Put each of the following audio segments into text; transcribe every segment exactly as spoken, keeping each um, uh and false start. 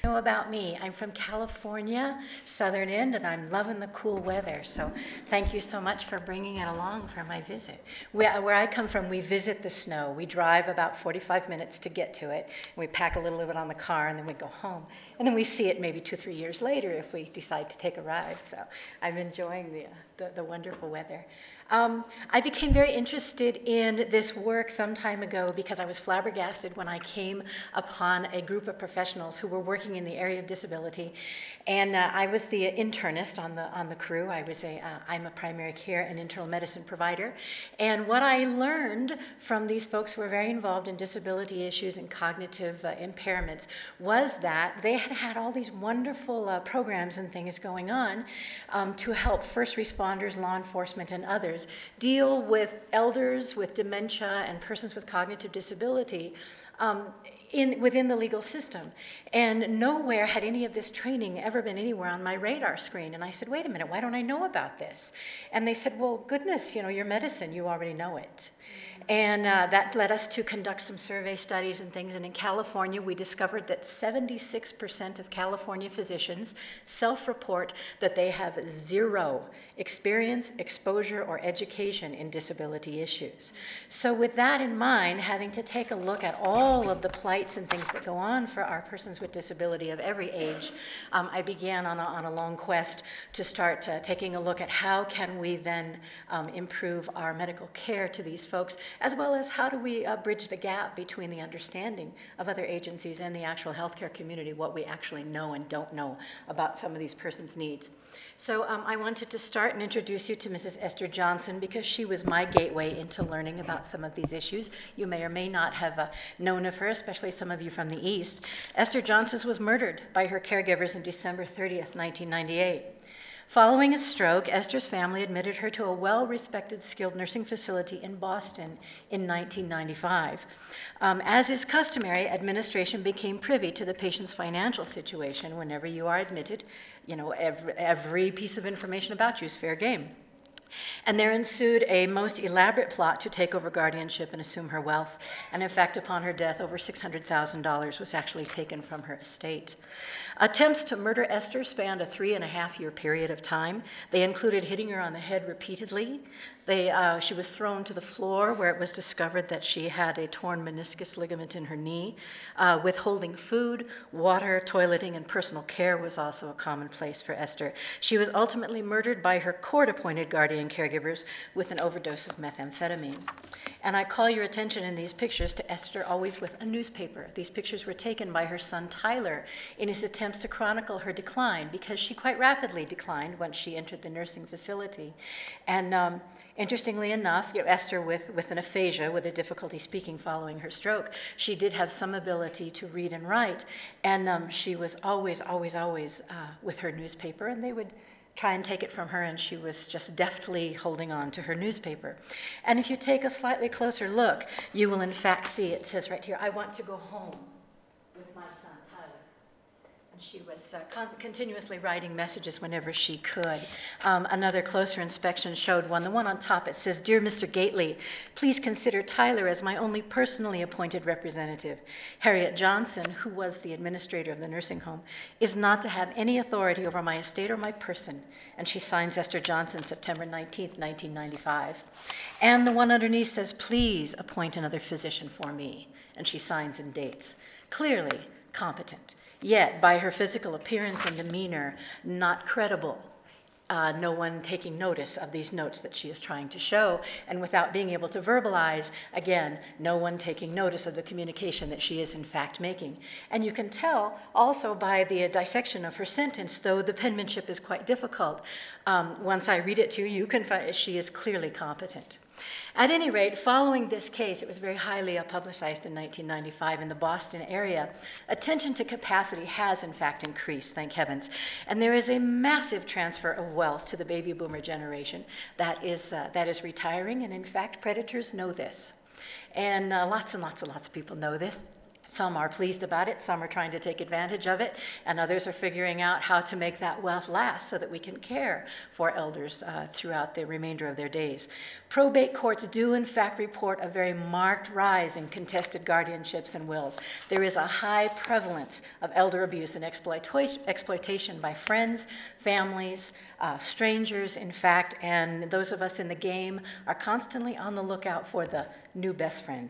know about me. I'm from California, Southern End, and I'm loving the cool weather. So thank you so much for bringing it along for my visit. Where, where I come from, we visit the snow. We drive about forty-five minutes to get to it. We pack a little of it on the car, and then we go home. And then we see it maybe two, three years later if we decide to take a ride. So I'm enjoying the, the, the wonderful weather. Um, I became very interested in this work some time ago because I was flabbergasted when I came upon a group of professionals who were working in the area of disability. And uh, I was the internist on the, on the crew. I was a, uh, I'm a primary care and internal medicine provider. And what I learned from these folks who were very involved in disability issues and cognitive uh, impairments was that they had had all these wonderful uh, programs and things going on um, to help first responders, law enforcement, and others deal with elders with dementia and persons with cognitive disability um, in, within the legal system. And nowhere had any of this training ever been anywhere on my radar screen. And I said, wait a minute, why don't I know about this? And they said, well, goodness, you know, your medicine, you already know it. And uh, that led us to conduct some survey studies and things. And in California, we discovered that seventy-six percent of California physicians self-report that they have zero experience, exposure, or education in disability issues. So with that in mind, having to take a look at all of the plights and things that go on for our persons with disability of every age, um, I began on a, on a long quest to start uh, taking a look at how can we then um, improve our medical care to these folks, as well as how do we uh, bridge the gap between the understanding of other agencies and the actual healthcare community, what we actually know and don't know about some of these persons' needs. So um, I wanted to start and introduce you to Missus Esther Johnson because she was my gateway into learning about some of these issues. You may or may not have uh, known of her, especially some of you from the East. Esther Johnson was murdered by her caregivers on December thirtieth, nineteen ninety-eight. Following a stroke, Esther's family admitted her to a well-respected skilled nursing facility in Boston in nineteen ninety-five. Um, as is customary, administration became privy to the patient's financial situation. Whenever you are admitted, you know, every, every piece of information about you is fair game. And there ensued a most elaborate plot to take over guardianship and assume her wealth. And in fact, upon her death, over six hundred thousand dollars was actually taken from her estate. Attempts to murder Esther spanned a three and a half year period of time. They included hitting her on the head repeatedly. They, uh, she was thrown to the floor where it was discovered that she had a torn meniscus ligament in her knee. Uh, withholding food, water, toileting, and personal care was also a commonplace for Esther. She was ultimately murdered by her court-appointed guardian caregivers with an overdose of methamphetamine. And I call your attention in these pictures to Esther always with a newspaper. These pictures were taken by her son Tyler in his attempts to chronicle her decline, because she quite rapidly declined once she entered the nursing facility. And um, interestingly enough, you know, Esther with, with an aphasia, with a difficulty speaking following her stroke, she did have some ability to read and write. And um, she was always, always, always uh, with her newspaper, and they would try and take it from her, and she was just deftly holding on to her newspaper. And if you take a slightly closer look, you will in fact see, it says right here, "I want to go home with my son, Tyler." And she was uh, con continuously writing messages whenever she could. Um, another closer inspection showed one. The one on top, it says, "Dear Mister Gately, please consider Tyler as my only personally appointed representative. Harriet Johnson, who was the administrator of the nursing home, is not to have any authority over my estate or my person." And she signs Esther Johnson, September nineteenth, nineteen ninety-five. And the one underneath says, "Please appoint another physician for me." And she signs and dates. Clearly competent. Yet, by her physical appearance and demeanor, not credible. Uh, no one taking notice of these notes that she is trying to show, and without being able to verbalize, again, no one taking notice of the communication that she is in fact making. And you can tell also by the uh, dissection of her sentence, though the penmanship is quite difficult, um, once I read it to you, you can find she is clearly competent. At any rate, following this case, it was very highly uh, publicized in nineteen ninety-five in the Boston area. Attention to capacity has, in fact, increased, thank heavens. And there is a massive transfer of wealth to the baby boomer generation that is, uh, that is retiring, and in fact, predators know this. And uh, lots and lots and lots of people know this. Some are pleased about it, some are trying to take advantage of it, and others are figuring out how to make that wealth last so that we can care for elders uh, throughout the remainder of their days. Probate courts do in fact report a very marked rise in contested guardianships and wills. There is a high prevalence of elder abuse and exploitation, exploitation by friends, families, uh, strangers, in fact, and those of us in the game are constantly on the lookout for the new best friend.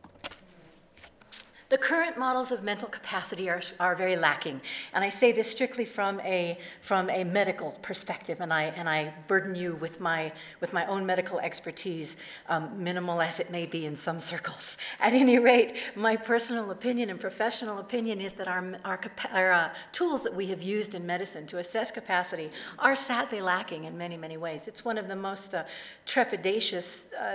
The current models of mental capacity are, are very lacking, and I say this strictly from a, from a medical perspective, and I, and I burden you with my, with my own medical expertise, um, minimal as it may be in some circles. At any rate, my personal opinion and professional opinion is that our, our, our uh, tools that we have used in medicine to assess capacity are sadly lacking in many, many ways. It's one of the most uh, trepidatious uh,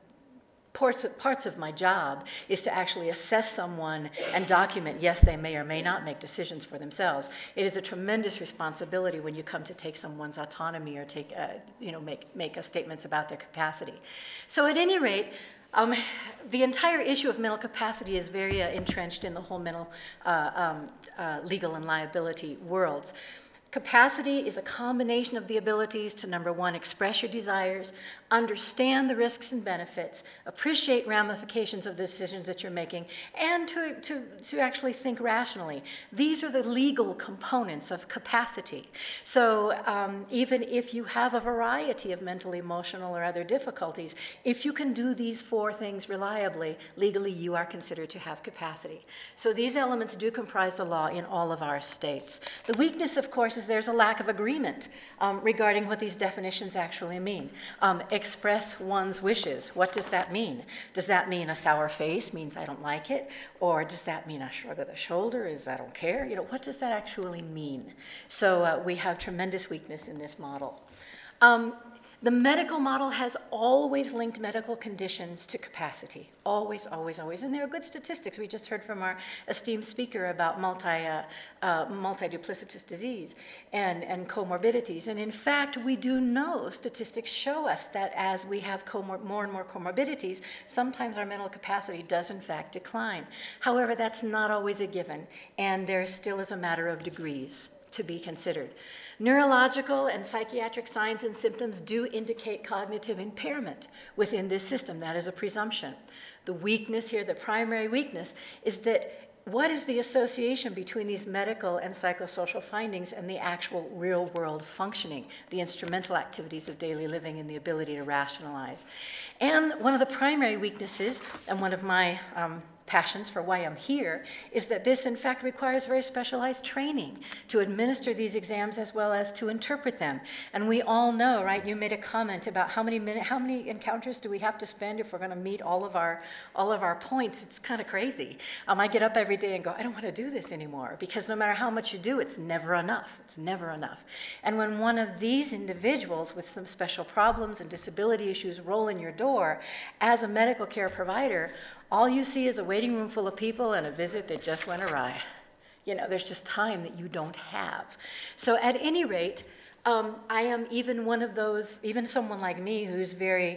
Parts of, parts of my job is to actually assess someone and document, yes, they may or may not make decisions for themselves. It is a tremendous responsibility when you come to take someone's autonomy or take, uh, you know, make, make a statements about their capacity. So at any rate, um, the entire issue of mental capacity is very uh, entrenched in the whole mental uh, um, uh, legal and liability worlds. Capacity is a combination of the abilities to, number one, express your desires, understand the risks and benefits, appreciate ramifications of the decisions that you're making, and to, to, to actually think rationally. These are the legal components of capacity. So um, even if you have a variety of mental, emotional, or other difficulties, if you can do these four things reliably, legally you are considered to have capacity. So these elements do comprise the law in all of our states. The weakness, of course, is there's a lack of agreement um, regarding what these definitions actually mean. Um, express one's wishes. What does that mean? Does that mean a sour face means I don't like it? Or does that mean a shrug of the shoulder is I don't care? You know, what does that actually mean? So uh, we have tremendous weakness in this model. Um, The medical model has always linked medical conditions to capacity. Always, always, always. And there are good statistics. We just heard from our esteemed speaker about multi, uh, uh, multiduplicitous disease and, and comorbidities. And in fact, we do know, statistics show us that as we have more and more comorbidities, sometimes our mental capacity does in fact decline. However, that's not always a given. And there still is a matter of degrees to be considered. Neurological and psychiatric signs and symptoms do indicate cognitive impairment within this system. That is a presumption. The weakness here, the primary weakness, is that what is the association between these medical and psychosocial findings and the actual real-world functioning, the instrumental activities of daily living and the ability to rationalize? And one of the primary weaknesses, and one of my um, passions for why I'm here, is that this in fact requires very specialized training to administer these exams as well as to interpret them. And we all know, right, you made a comment about how many minute, how many encounters do we have to spend if we're going to meet all of our all of our points. It's kind of crazy. Um, I get up every day and go, I don't want to do this anymore, because no matter how much you do, it's never enough. It's never enough. And when one of these individuals with some special problems and disability issues roll in your door, as a medical care provider, all you see is a waiting room full of people and a visit that just went awry. You know, there's just time that you don't have. So at any rate, um, I am even one of those, even someone like me who's very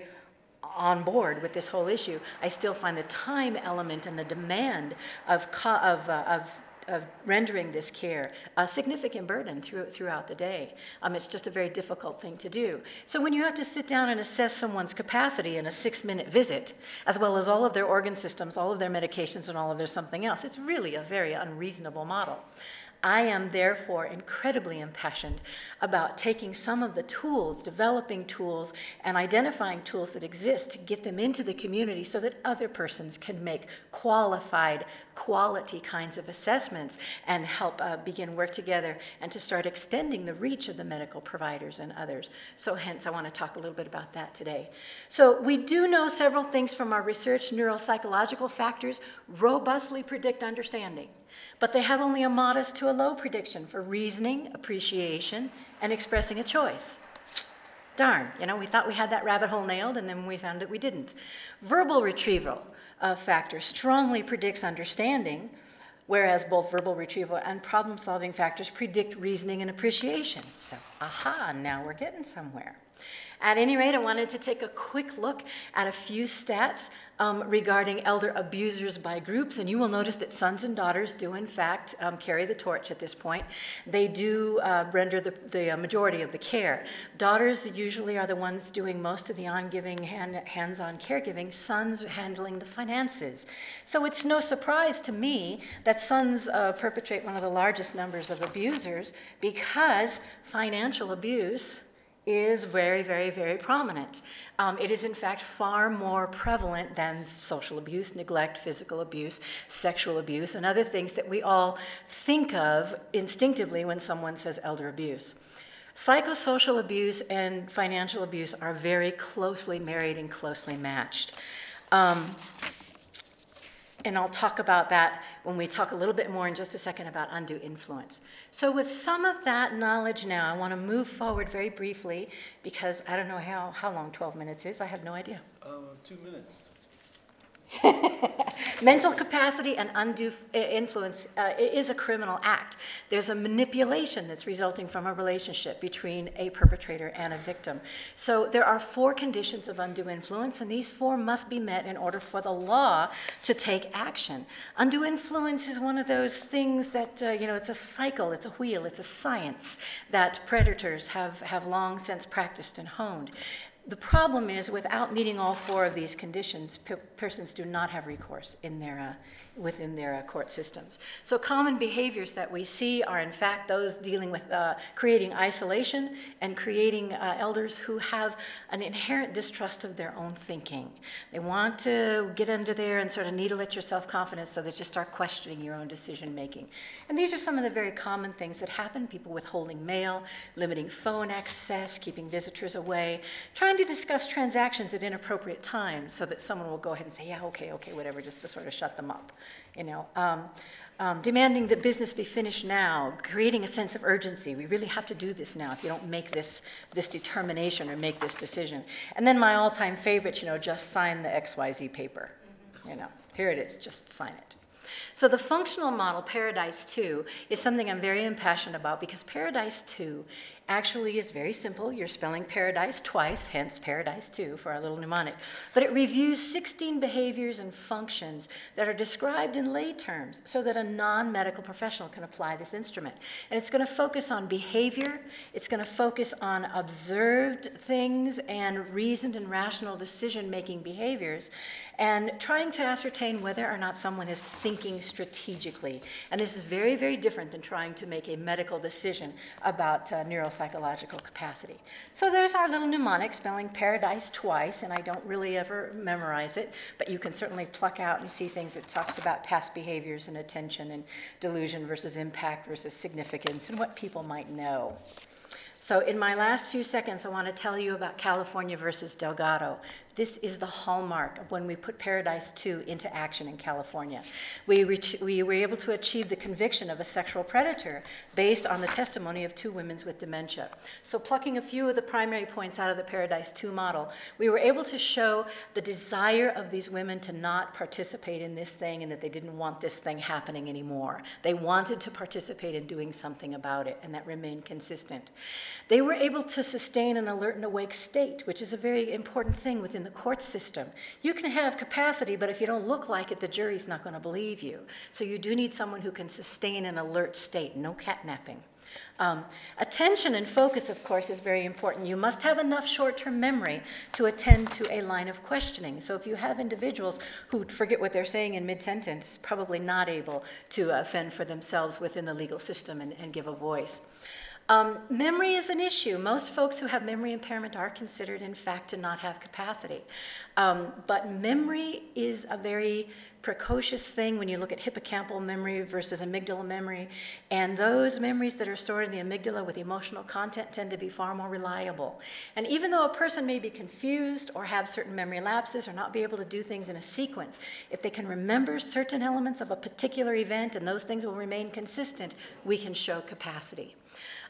on board with this whole issue, I still find the time element and the demand of, of, uh, of of rendering this care a significant burden through, throughout the day. Um, it's just a very difficult thing to do. So when you have to sit down and assess someone's capacity in a six-minute visit, as well as all of their organ systems, all of their medications, and all of their something else, it's really a very unreasonable model. I am therefore incredibly impassioned about taking some of the tools, developing tools, and identifying tools that exist to get them into the community so that other persons can make qualified, quality kinds of assessments and help uh, begin work together and to start extending the reach of the medical providers and others. So hence, I want to talk a little bit about that today. So we do know several things from our research. Neuropsychological factors robustly predict understanding, but they have only a modest to a low prediction for reasoning, appreciation, and expressing a choice. Darn, you know, we thought we had that rabbit hole nailed, and then we found that we didn't. Verbal retrieval uh, factor strongly predicts understanding, whereas both verbal retrieval and problem-solving factors predict reasoning and appreciation. So, aha, now we're getting somewhere. At any rate, I wanted to take a quick look at a few stats um, regarding elder abusers by groups, and you will notice that sons and daughters do in fact um, carry the torch at this point. They do uh, render the, the majority of the care. Daughters usually are the ones doing most of the on-giving, hand, hands-on caregiving, sons handling the finances. So it's no surprise to me that sons uh, perpetrate one of the largest numbers of abusers, because financial abuse is very, very, very prominent. Um, it is in fact far more prevalent than social abuse, neglect, physical abuse, sexual abuse, and other things that we all think of instinctively when someone says elder abuse. Psychosocial abuse and financial abuse are very closely married and closely matched. Um, And I'll talk about that when we talk a little bit more in just a second about undue influence. So with some of that knowledge now, I want to move forward very briefly, because I don't know how, how long twelve minutes is. I have no idea. Uh, two minutes. Mental capacity and undue influence uh, is a criminal act. There's a manipulation that's resulting from a relationship between a perpetrator and a victim. So there are four conditions of undue influence, and these four must be met in order for the law to take action. Undue influence is one of those things that, uh, you know, it's a cycle, it's a wheel, it's a science that predators have, have long since practiced and honed. The problem is, without meeting all four of these conditions, per persons do not have recourse in their, uh, within their uh, court systems. So common behaviors that we see are in fact those dealing with uh, creating isolation and creating uh, elders who have an inherent distrust of their own thinking. They want to get under there and sort of needle at your self-confidence so that you start questioning your own decision making. And these are some of the very common things that happen: people withholding mail, limiting phone access, keeping visitors away, trying to discuss transactions at inappropriate times so that someone will go ahead and say, yeah, okay, okay, whatever, just to sort of shut them up. You know, um, um, demanding that business be finished now, creating a sense of urgency. We really have to do this now if you don't make this, this determination or make this decision. And then my all-time favorite, you know, just sign the X Y Z paper. You know, here it is, just sign it. So the functional model, Paradise two, is something I'm very impassioned about, because Paradise two actually is very simple. You're spelling paradise twice, hence Paradise two for our little mnemonic. But it reviews sixteen behaviors and functions that are described in lay terms so that a non-medical professional can apply this instrument. And it's going to focus on behavior, it's going to focus on observed things and reasoned and rational decision-making behaviors, and trying to ascertain whether or not someone is thinking strategically. And this is very, very different than trying to make a medical decision about uh, neuropsychological capacity. So there's our little mnemonic, spelling paradise twice, and I don't really ever memorize it, but you can certainly pluck out and see things. It talks about past behaviors and attention and delusion versus impact versus significance and what people might know. So in my last few seconds, I want to tell you about California versus Delgado. This is the hallmark of when we put Paradise two into action in California. We, reach, we were able to achieve the conviction of a sexual predator based on the testimony of two women with dementia. So plucking a few of the primary points out of the Paradise two model, we were able to show the desire of these women to not participate in this thing, and that they didn't want this thing happening anymore. They wanted to participate in doing something about it, and that remained consistent. They were able to sustain an alert and awake state, which is a very important thing within the court system. You can have capacity, but if you don't look like it, the jury's not going to believe you. So you do need someone who can sustain an alert state, no catnapping. Um, attention and focus, of course, is very important. You must have enough short-term memory to attend to a line of questioning. So if you have individuals who forget what they're saying in mid-sentence, probably not able to uh, fend for themselves within the legal system and, and give a voice. Um, memory is an issue. Most folks who have memory impairment are considered, in fact, to not have capacity. Um, but memory is a very precocious thing when you look at hippocampal memory versus amygdala memory. And those memories that are stored in the amygdala with emotional content tend to be far more reliable. And even though a person may be confused or have certain memory lapses or not be able to do things in a sequence, if they can remember certain elements of a particular event and those things will remain consistent, we can show capacity.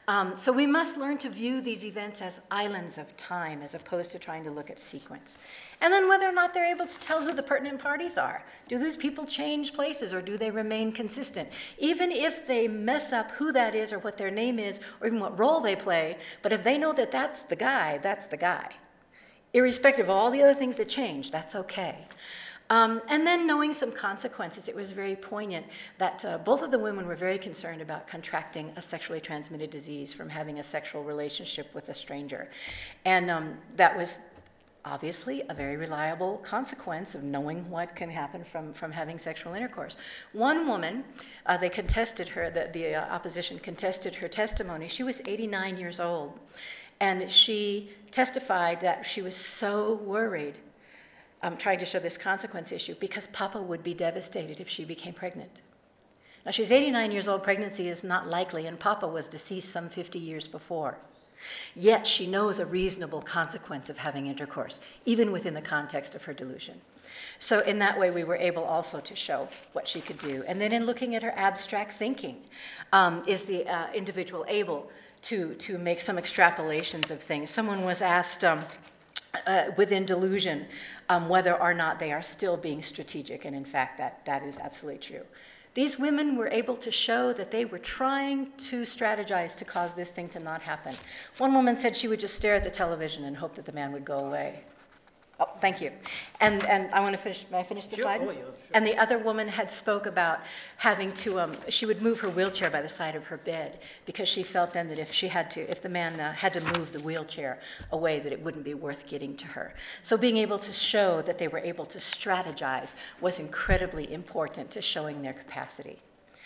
Um, so we must learn to view these events as islands of time as opposed to trying to look at sequence. And then whether or not they're able to tell who the pertinent parties are. Do these people change places or do they remain consistent? Even if they mess up who that is or what their name is or even what role they play, but if they know that that's the guy, that's the guy. Irrespective of all the other things that change, that's okay. Um, and then knowing some consequences, it was very poignant that uh, both of the women were very concerned about contracting a sexually transmitted disease from having a sexual relationship with a stranger. And um, that was obviously a very reliable consequence of knowing what can happen from, from having sexual intercourse. One woman, uh, they contested her, the, the uh, opposition contested her testimony. She was eighty-nine years old, and she testified that she was so worried um, trying to show this consequence issue because Papa would be devastated if she became pregnant. Now, she's eighty-nine years old. Pregnancy is not likely, and Papa was deceased some fifty years before. Yet she knows a reasonable consequence of having intercourse, even within the context of her delusion. So in that way, we were able also to show what she could do. And then in looking at her abstract thinking, um, is the uh, individual able to, to make some extrapolations of things? Someone was asked um, uh, within delusion um, whether or not they are still being strategic, and in fact, that, that is absolutely true. These women were able to show that they were trying to strategize to cause this thing to not happen. One woman said she would just stare at the television and hope that the man would go away. Oh, thank you. And, and I want to finish, may I finish the Sure. slide? Oh, yeah, sure. And the other woman had spoke about having to, um, she would move her wheelchair by the side of her bed because she felt then that if she had to, if the man uh, had to move the wheelchair away, that it wouldn't be worth getting to her. So being able to show that they were able to strategize was incredibly important to showing their capacity.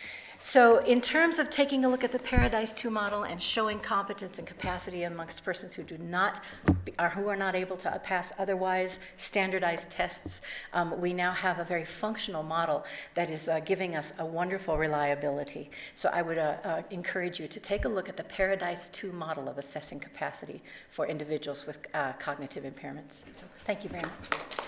So in terms of taking a look at the Paradise two model and showing competence and capacity amongst persons who do not, or who are not able to pass otherwise standardized tests, um, we now have a very functional model that is uh, giving us a wonderful reliability. So I would uh, uh, encourage you to take a look at the Paradise two model of assessing capacity for individuals with uh, cognitive impairments. So thank you very much.